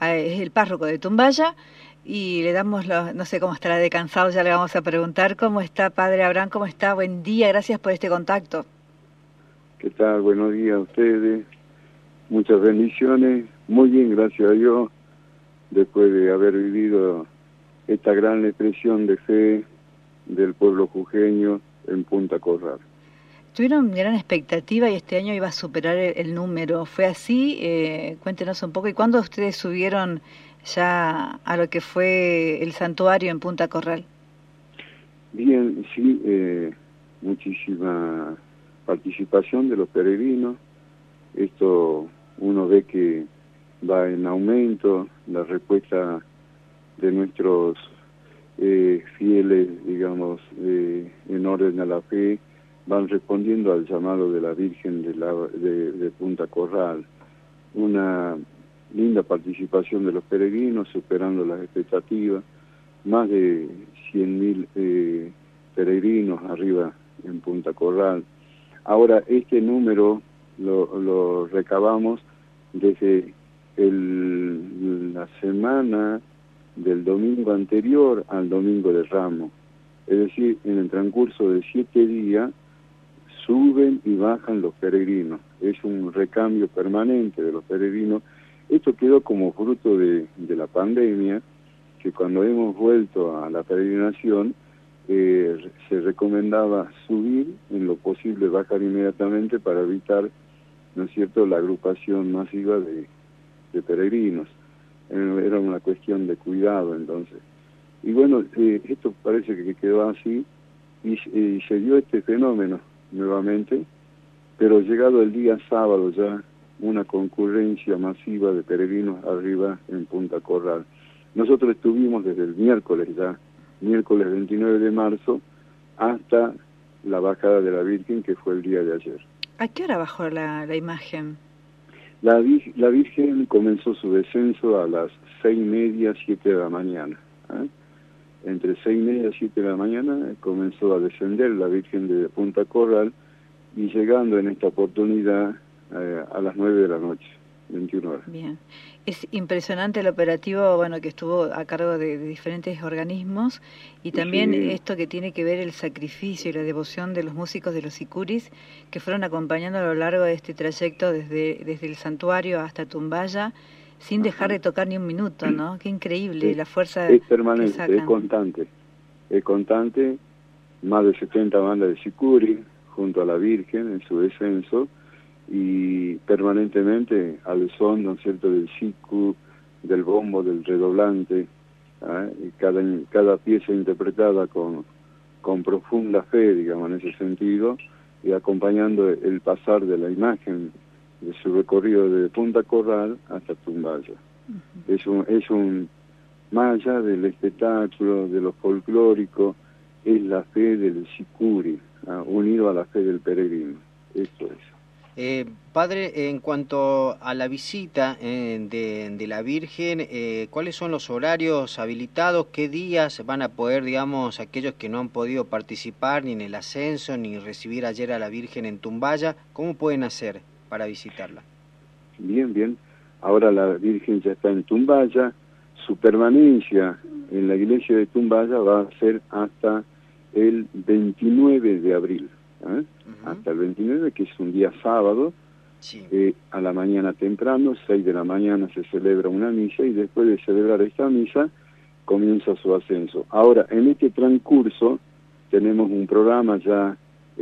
es el párroco de Tumbaya, y le damos, no sé cómo estará de cansado, ya le vamos a preguntar. ¿Cómo está, Padre Abraham? ¿Cómo está? Buen día, gracias por este contacto. ¿Qué tal? Buenos días a ustedes. Muchas bendiciones. Muy bien, gracias a Dios, después de haber vivido esta gran expresión de fe del pueblo jujeño en Punta Corral. Tuvieron gran expectativa y este año iba a superar el número. ¿Fue así? Cuéntenos un poco. ¿Y cuándo ustedes subieron ya a lo que fue el santuario en Punta Corral? Bien, sí, muchísima participación de los peregrinos. Esto uno ve que va en aumento, la respuesta de nuestros fieles, digamos, en orden a la fe, van respondiendo al llamado de la Virgen de Punta Corral. Una linda participación de los peregrinos, superando las expectativas, más de 100.000 peregrinos arriba en Punta Corral. Ahora, este número lo recabamos desde la semana del domingo anterior al domingo de Ramos. Es decir, en el transcurso de 7 días suben y bajan los peregrinos. Es un recambio permanente de los peregrinos. Esto quedó como fruto de la pandemia, que cuando hemos vuelto a la peregrinación, se recomendaba subir, en lo posible bajar inmediatamente para evitar, ¿no es cierto?, la agrupación masiva de peregrinos. Era una cuestión de cuidado entonces. Y bueno, esto parece que quedó así y se dio este fenómeno nuevamente, pero llegado el día sábado ya una concurrencia masiva de peregrinos arriba en Punta Corral. Nosotros estuvimos desde el miércoles 29 de marzo, hasta la bajada de la Virgen, que fue el día de ayer. ¿A qué hora bajó la imagen? La Virgen comenzó su descenso a las 6:30, 7 de la mañana. Entre 6:30 y 7 de la mañana comenzó a descender la Virgen de Punta Corral, y llegando en esta oportunidad a las 9 de la noche, 21 horas. Bien. Es impresionante el operativo, bueno, que estuvo a cargo de diferentes organismos, y también Sí. esto que tiene que ver el sacrificio y la devoción de los músicos de los sicuris, que fueron acompañando a lo largo de este trayecto desde el santuario hasta Tumbaya, sin dejar de tocar ni un minuto, ¿no? Qué increíble la fuerza es que permanente, sacan. es constante, más de 70 bandas de sicuri junto a la Virgen en su descenso, y permanentemente al son, ¿no es cierto?, del sicu, del bombo, del redoblante, y cada pieza interpretada con profunda fe, digamos, en ese sentido, y acompañando el pasar de la imagen de su recorrido de Punta Corral hasta Tumbaya. Es un más allá del espectáculo, de lo folclórico, es la fe del sicuri, unido a la fe del peregrino. Esto es. Padre, en cuanto a la visita de la Virgen, ¿cuáles son los horarios habilitados? ¿Qué días van a poder, digamos, aquellos que no han podido participar ni en el ascenso, ni recibir ayer a la Virgen en Tumbaya, cómo pueden hacer para visitarla? Bien. Ahora la Virgen ya está en Tumbaya. Su permanencia en la iglesia de Tumbaya va a ser hasta el 29 de abril. Hasta el 29, que es un día sábado. Sí. A la mañana temprano, 6 de la mañana, se celebra una misa, y después de celebrar esta misa comienza su ascenso. Ahora, en este transcurso tenemos un programa ya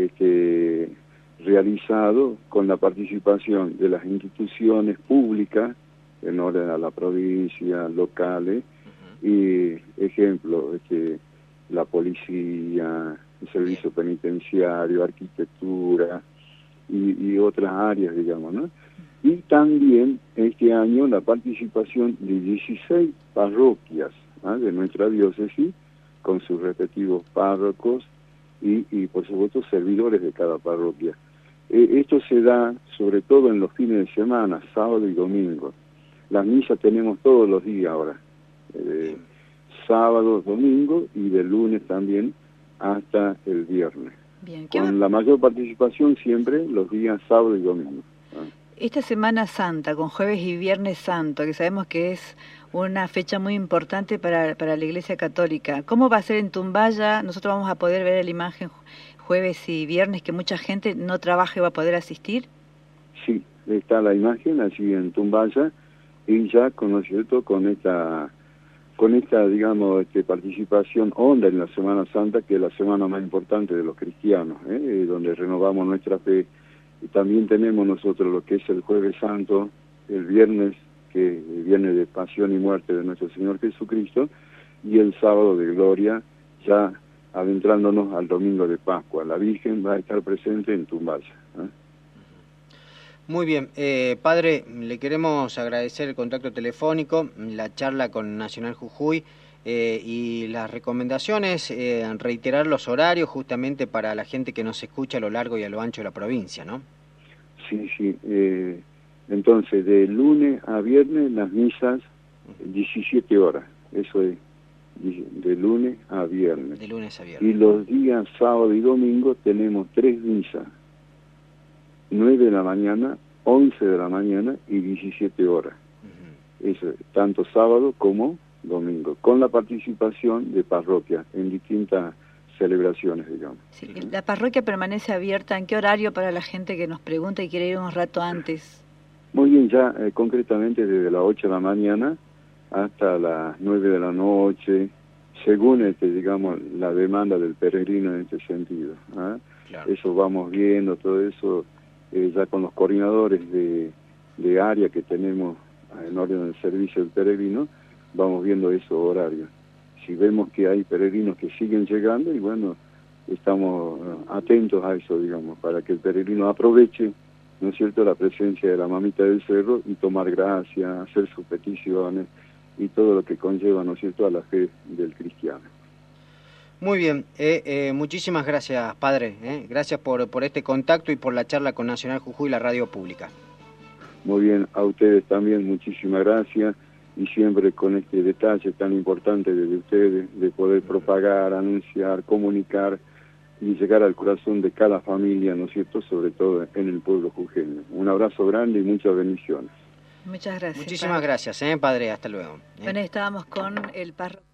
realizado con la participación de las instituciones públicas en orden a la provincia, locales, y ejemplo, la policía, el servicio penitenciario, arquitectura y otras áreas, digamos, ¿no? Y también este año la participación de 16 parroquias de nuestra diócesis, con sus respectivos párrocos y por supuesto servidores de cada parroquia. Esto se da sobre todo en los fines de semana, sábado y domingo. Las misas tenemos todos los días ahora, sábado, domingo, y de lunes también hasta el viernes. Bien, con la mayor participación siempre los días sábado y domingo. Esta Semana Santa, con Jueves y Viernes Santo, que sabemos que es una fecha muy importante para la Iglesia Católica, ¿cómo va a ser en Tumbaya? Nosotros vamos a poder ver la imagen jueves y viernes, que mucha gente no trabaja y va a poder asistir. Sí, está la imagen allí en Tumbaya, y ya con esta digamos participación honda en la Semana Santa, que es la semana más importante de los cristianos, donde renovamos nuestra fe. Y también tenemos nosotros lo que es el Jueves Santo, el viernes, que es el viernes de pasión y muerte de nuestro Señor Jesucristo, y el sábado de gloria, ya adentrándonos al domingo de Pascua. La Virgen va a estar presente en Tumbaya. Muy bien, padre, le queremos agradecer el contacto telefónico, la charla con Nacional Jujuy y las recomendaciones, reiterar los horarios justamente para la gente que nos escucha a lo largo y a lo ancho de la provincia, ¿no? Sí, sí. Entonces, de lunes a viernes las misas 17 horas, eso es, de lunes a viernes. De lunes a viernes. Y los días sábado y domingo tenemos 3 misas. 9 de la mañana, 11 de la mañana y 17 horas. Eso, tanto sábado como domingo, con la participación de parroquias en distintas celebraciones, digamos. Sí, ¿la parroquia permanece abierta? ¿En qué horario para la gente que nos pregunta y quiere ir un rato antes? Muy bien, ya concretamente desde las 8 de la mañana hasta las 9 de la noche, según digamos la demanda del peregrino en este sentido. Claro. Eso vamos viendo, todo eso. Ya con los coordinadores de área que tenemos en orden del servicio del peregrino, vamos viendo esos horarios. Si vemos que hay peregrinos que siguen llegando, y bueno, estamos atentos a eso, digamos, para que el peregrino aproveche, ¿no es cierto?, la presencia de la Mamita del Cerro y tomar gracia, hacer sus peticiones y todo lo que conlleva, ¿no es cierto?, a la fe del cristiano. Muy bien, muchísimas gracias, padre. Gracias por este contacto y por la charla con Nacional Jujuy y la radio pública. Muy bien, a ustedes también muchísimas gracias, y siempre con este detalle tan importante de ustedes, de poder propagar, anunciar, comunicar y llegar al corazón de cada familia, ¿no es cierto?, sobre todo en el pueblo jujeño. Un abrazo grande y muchas bendiciones. Muchas gracias. Muchísimas gracias, padre. Hasta luego. Bueno, estábamos con el párroco.